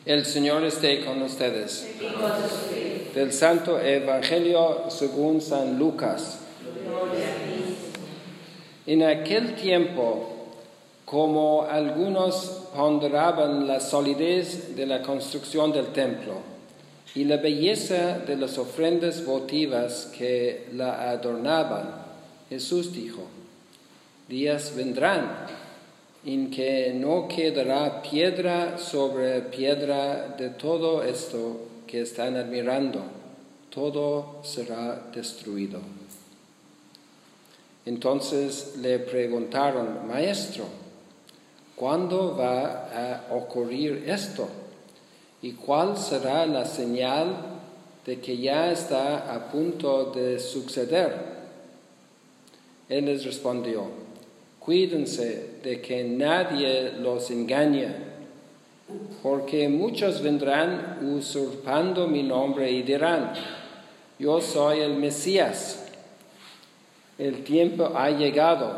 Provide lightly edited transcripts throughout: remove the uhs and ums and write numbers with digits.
El Señor esté con ustedes. Del Santo Evangelio según San Lucas. En aquel tiempo, como algunos ponderaban la solidez de la construcción del templo y la belleza de las ofrendas votivas que la adornaban, Jesús dijo: días vendrán en que no quedará piedra sobre piedra de todo esto que están admirando, todo será destruido. Entonces le preguntaron: Maestro, ¿cuándo va a ocurrir esto? ¿Y cuál será la señal de que ya está a punto de suceder? Él les respondió: cuídense de que nadie los engañe, porque muchos vendrán usurpando mi nombre y dirán: yo soy el Mesías, el tiempo ha llegado.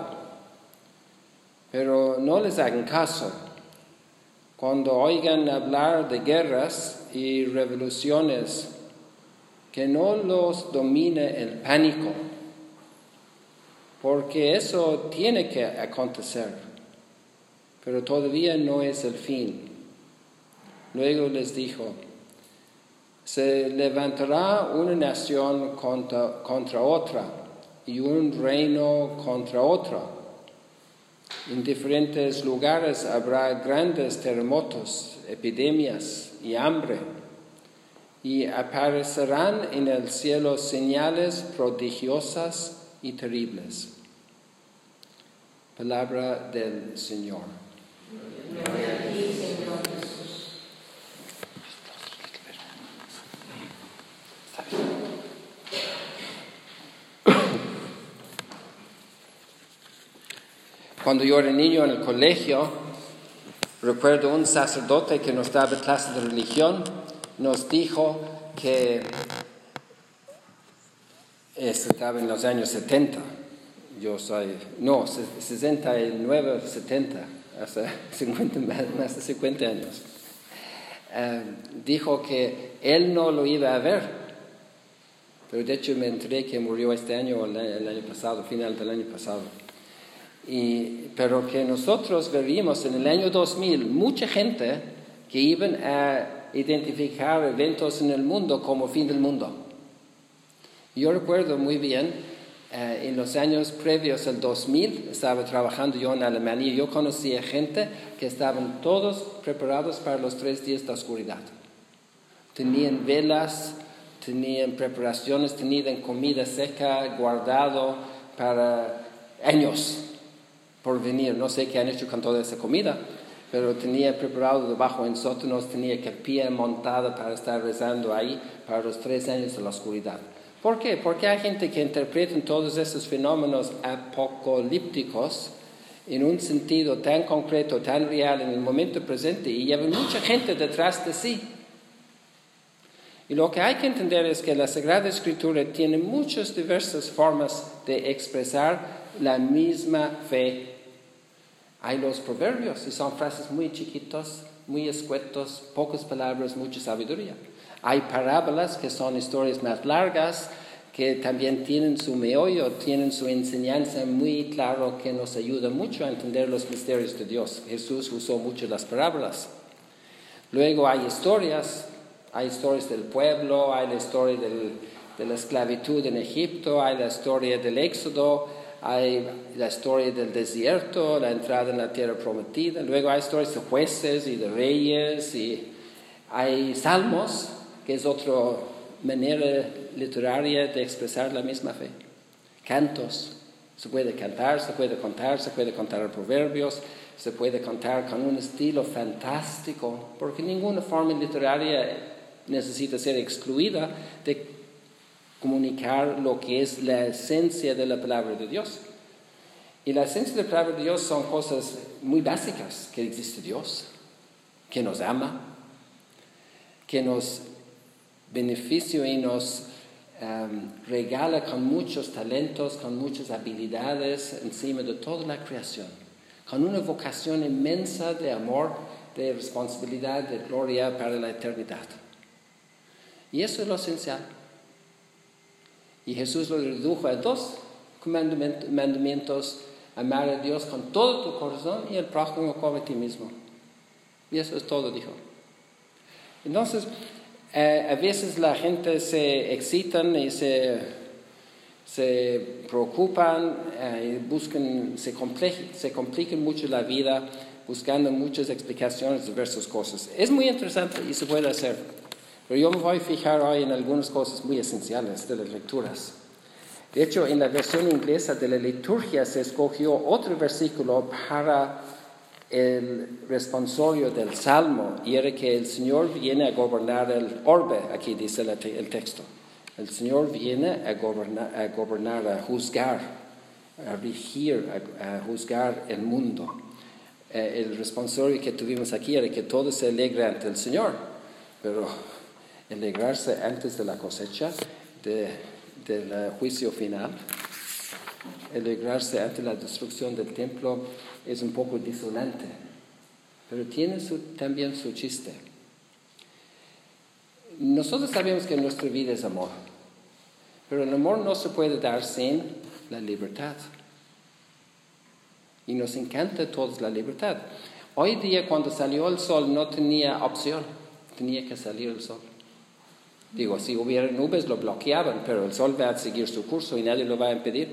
Pero no les hagan caso. Cuando oigan hablar de guerras y revoluciones, que no los domine el pánico, porque eso tiene que acontecer, pero todavía no es el fin. Luego les dijo: se levantará una nación contra otra y un reino contra otro. En diferentes lugares habrá grandes terremotos, epidemias y hambre, y aparecerán en el cielo señales prodigiosas y terribles. Palabra del Señor. Gloria a ti, Señor Jesús. Cuando yo era niño en el colegio, recuerdo un sacerdote que nos daba clases de religión, nos dijo que estaba en los años 70. 69, 70, hasta 50, más de 50 años. Dijo que él no lo iba a ver, pero de hecho me enteré que murió este año o el año pasado, final del año pasado. Pero que nosotros veríamos en el año 2000 mucha gente que iban a identificar eventos en el mundo como fin del mundo. Yo recuerdo muy bien, en los años previos al 2000, estaba trabajando yo en Alemania y yo conocía gente que estaban todos preparados para los 3 días de oscuridad. Tenían velas, tenían preparaciones, tenían comida seca guardado para años por venir. No sé qué han hecho con toda esa comida, pero tenía preparado debajo en sótanos, tenía capilla montada para estar rezando ahí para los 3 años de la oscuridad. ¿Por qué? Porque hay gente que interpreta todos esos fenómenos apocalípticos en un sentido tan concreto, tan real en el momento presente, y lleva mucha gente detrás de sí. Y lo que hay que entender es que la Sagrada Escritura tiene muchas diversas formas de expresar la misma fe. Hay los proverbios, y son frases muy chiquitos, muy escuetos, pocas palabras, mucha sabiduría. Hay parábolas, que son historias más largas, que también tienen su meollo, tienen su enseñanza muy claro, que nos ayuda mucho a entender los misterios de Dios. Jesús usó mucho las parábolas. Luego hay historias del pueblo, hay la historia de la esclavitud en Egipto, hay la historia del Éxodo, hay la historia del desierto, la entrada en la tierra prometida. Luego hay historias de jueces y de reyes, y hay salmos, que es otra manera literaria de expresar la misma fe. Cantos, se puede cantar, se puede contar, se puede contar proverbios, se puede contar con un estilo fantástico, porque ninguna forma literaria necesita ser excluida de comunicar lo que es la esencia de la palabra de Dios. Y la esencia de la palabra de Dios son cosas muy básicas: que existe Dios, que nos ama, que nos beneficia y nos regala con muchos talentos, con muchas habilidades encima de toda la creación, con una vocación inmensa de amor de responsabilidad, de gloria para la eternidad. Y eso es lo esencial. Y Jesús lo redujo a 2 mandamientos: amar a Dios con todo tu corazón y al prójimo como a ti mismo. Y eso es todo, dijo. Entonces, a veces la gente se excitan y se preocupan y buscan, se complican mucho la vida buscando muchas explicaciones de diversas cosas. Es muy interesante y se puede hacer, pero yo me voy a fijar hoy en algunas cosas muy esenciales de las lecturas. De hecho, en la versión inglesa de la liturgia se escogió otro versículo para el responsorio del Salmo, y era que el Señor viene a gobernar el orbe, aquí dice el texto. El Señor viene a gobernar, a juzgar, a regir, a juzgar el mundo. El responsorio que tuvimos aquí era que todo se alegra ante el Señor, pero alegrarse antes de la cosecha, del juicio final, alegrarse ante la destrucción del templo es un poco disonante, pero tiene también su chiste. Nosotros sabemos que nuestra vida es amor, pero el amor no se puede dar sin la libertad. Y nos encanta todos la libertad. Hoy día, cuando salió el sol, no tenía opción, tenía que salir el sol. Digo, si hubiera nubes lo bloqueaban, pero el sol va a seguir su curso y nadie lo va a impedir.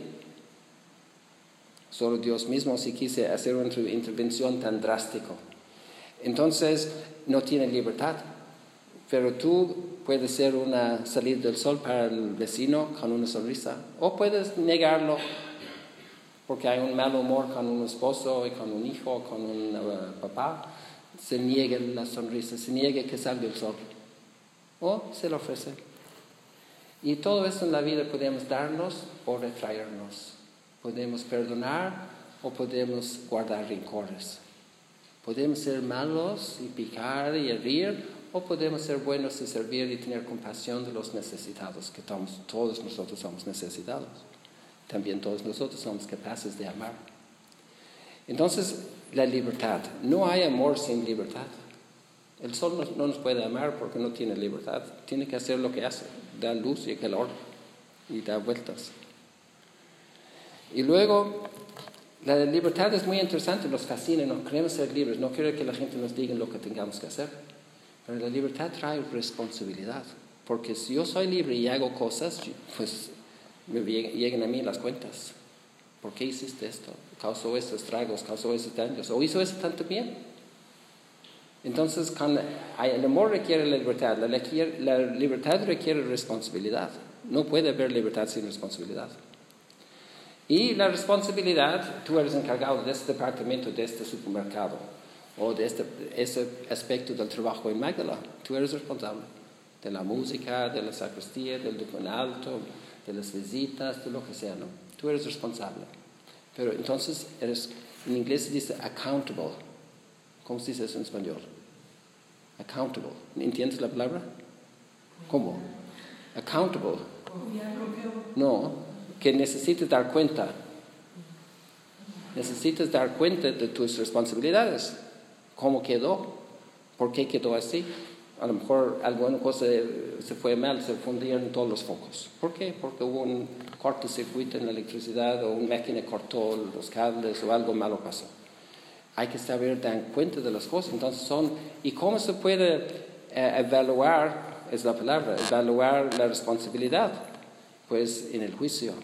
Solo Dios mismo si quise hacer una intervención tan drástica. Entonces, no tiene libertad. Pero tú puedes salir del sol para el vecino con una sonrisa. O puedes negarlo porque hay un mal humor con un esposo y con un hijo, con un papá. Se niega la sonrisa, se niega que salga el sol. O se lo ofrece. Y todo eso en la vida podemos darnos o retraernos. Podemos perdonar o podemos guardar rencores. Podemos ser malos y picar y herir, o podemos ser buenos y servir y tener compasión de los necesitados, que todos nosotros somos necesitados. También todos nosotros somos capaces de amar. Entonces, la libertad. No hay amor sin libertad. El sol no nos puede amar porque no tiene libertad. Tiene que hacer lo que hace. Da luz y calor y da vueltas. Y luego, la libertad es muy interesante, nos fascina, nos queremos ser libres. No quiero que la gente nos diga lo que tengamos que hacer. Pero la libertad trae responsabilidad. Porque si yo soy libre y hago cosas, pues me llegan a mí las cuentas. ¿Por qué hiciste esto? ¿Causó estos estragos? ¿Causó esos daños? ¿O hizo eso tanto bien? Entonces, el amor requiere la libertad. La libertad requiere responsabilidad. No puede haber libertad sin responsabilidad. Y la responsabilidad, tú eres encargado de este departamento, de este supermercado, o de ese aspecto del trabajo en Magdala. Tú eres responsable de la música, de la sacristía, del alto, de las visitas, de lo que sea, ¿no? Tú eres responsable. Pero entonces en inglés se dice accountable. ¿Cómo se dice eso en español? Accountable. ¿Entiendes la palabra? ¿Cómo? Accountable. No, que necesitas dar cuenta. Necesitas dar cuenta de tus responsabilidades. ¿Cómo quedó? ¿Por qué quedó así? A lo mejor alguna cosa se fue mal, se fundieron todos los focos. ¿Por qué? Porque hubo un cortocircuito en la electricidad, o una máquina cortó los cables, o algo malo pasó. Hay que saber dar cuenta de las cosas. Entonces ¿y cómo se puede evaluar, es la palabra, evaluar la responsabilidad? Pues en el juicio.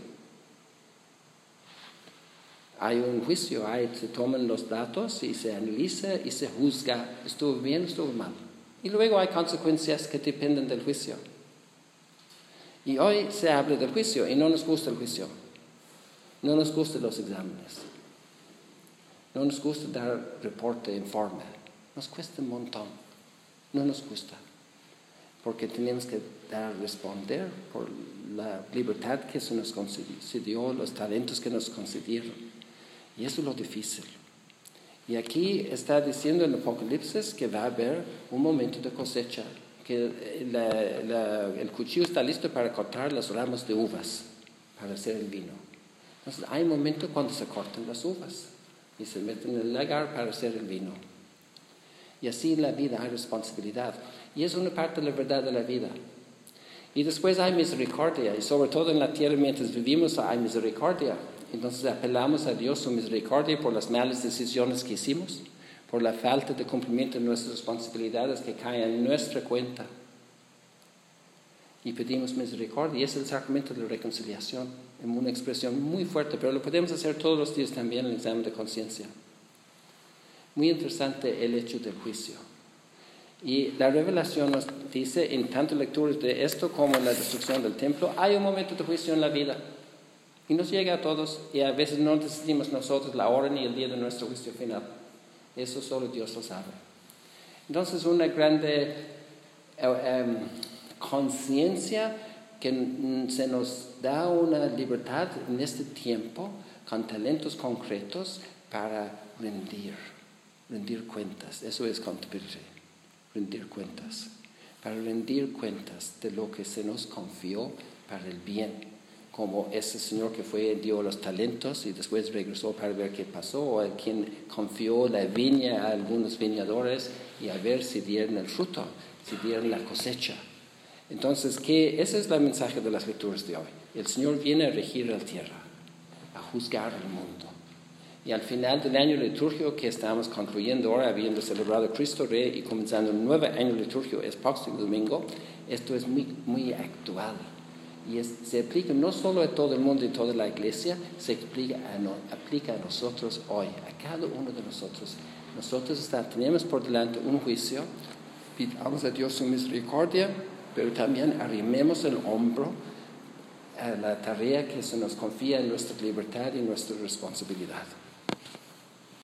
Hay un juicio, se toman los datos y se analiza y se juzga, estuvo bien, estuvo mal. Y luego hay consecuencias que dependen del juicio. Y hoy se habla del juicio y no nos gusta el juicio. No nos gustan los exámenes. No nos gusta dar reporte, informe. Nos cuesta un montón. No nos gusta. Porque tenemos que responder por la libertad que se nos concedió, los talentos que nos concedieron. Y eso es lo difícil. Y aquí está diciendo en el Apocalipsis que va a haber un momento de cosecha, que el cuchillo está listo para cortar las ramas de uvas, para hacer el vino. Entonces hay un momento cuando se cortan las uvas y se meten en el lagar para hacer el vino. Y así en la vida hay responsabilidad. Y es una parte de la verdad de la vida. Y después hay misericordia. Y sobre todo en la tierra mientras vivimos hay misericordia. Entonces apelamos a Dios su misericordia por las malas decisiones que hicimos, por la falta de cumplimiento de nuestras responsabilidades que caen en nuestra cuenta. Y pedimos misericordia. Y es el sacramento de la reconciliación. Es una expresión muy fuerte, pero lo podemos hacer todos los días también en el examen de conciencia. Muy interesante el hecho del juicio. Y la revelación nos dice, en tanto lecturas de esto como en la destrucción del templo, hay un momento de juicio en la vida. Y nos llega a todos, y a veces no decidimos nosotros la hora ni el día de nuestro juicio final. Eso solo Dios lo sabe. Entonces, una grande conciencia que se nos da una libertad en este tiempo, con talentos concretos, para rendir cuentas. Eso es contability, rendir cuentas. Para rendir cuentas de lo que se nos confió para el bien. Como ese señor que dio los talentos y después regresó para ver qué pasó, o a quien confió la viña a algunos viñadores y a ver si dieron el fruto, si dieron la cosecha. Entonces, ese es el mensaje de las lecturas de hoy. El Señor viene a regir la tierra, a juzgar el mundo. Y al final del año litúrgico que estamos concluyendo ahora, habiendo celebrado Cristo Rey y comenzando un nuevo año litúrgico el próximo domingo, esto es muy, muy actual. Y se aplica no solo a todo el mundo y toda la iglesia, se aplica a nosotros hoy, a cada uno de nosotros. Nosotros tenemos por delante un juicio, pidamos a Dios su misericordia, pero también arrimemos el hombro a la tarea que se nos confía en nuestra libertad y nuestra responsabilidad.